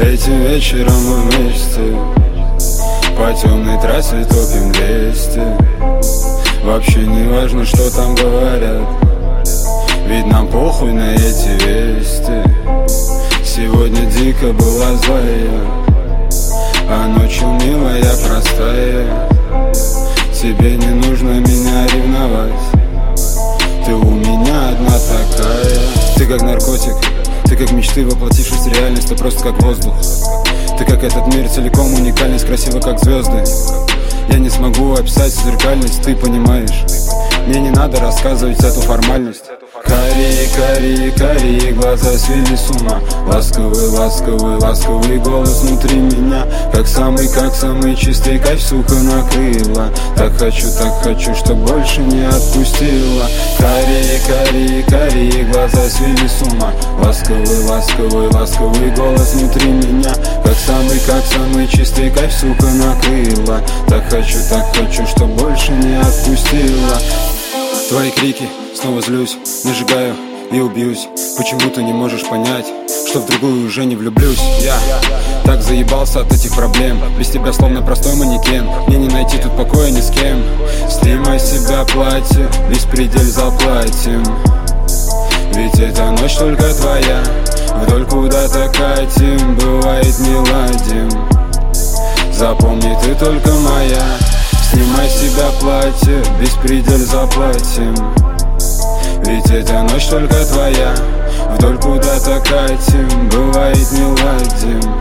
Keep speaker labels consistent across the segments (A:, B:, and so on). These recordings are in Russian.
A: Этим вечером мы вместе по темной трассе топим 200. Вообще не важно, что там говорят, ведь нам похуй на эти вести. Сегодня дико была злая, а ночью милая, простая. Тебе не нужно меня ревновать, ты у меня одна такая. Ты как наркотик, ты как мечты, воплотившись в реальность. Ты просто как воздух, ты как этот мир целиком, уникальность, красиво как звезды. Я не смогу описать зеркальность, ты понимаешь. Мне не надо рассказывать эту формальность. Карие, карие, карие глаза свели с ума. Ласковый, ласковый, ласковый голос внутри меня. Как самый чистый кайф, сука, накрыла. Так хочу, чтоб больше не отпустила. Карие, карие, карие глаза свели с ума. Ласковый, ласковый, ласковый голос внутри меня. Как самый чистый кайф, сука, накрыла. Так хочу, чтоб больше не отпустила. Твои крики, снова злюсь, нажигаю и убьюсь. Почему ты не можешь понять, что в другую уже не влюблюсь? Я так заебался от этих проблем, без тебя словно простой манекен. Мне не найти тут покоя ни с кем. Снимай с себя платье, беспредель заплатим. Ведь эта ночь только твоя, вдоль куда-то катим. Бывает не ладим, запомни, ты только моя. Снимай с себя платье, беспредель заплатим. Ведь эта ночь только твоя, вдоль куда-то катим. Бывает не ладим,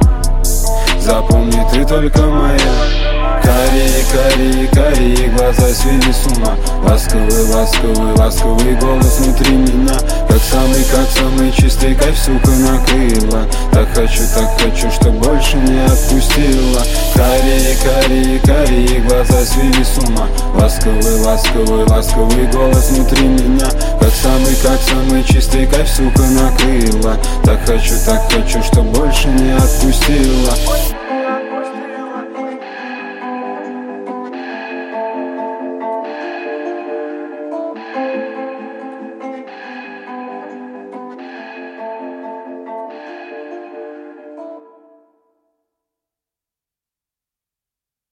A: запомни, ты только моя. Карие, карие, карие глаза свели с ума. Ласковый, ласковый, ласковый голос внутри меня. Как самый чистый кайф, сука, накрыла. Так хочу, чтоб больше не отпустила. Карие, карие, карие глаза свели с ума. Ласковый, ласковый, ласковый голос внутри меня. Как самый чистый кайф, сука, накрыла. Так хочу, чтоб больше не отпустила.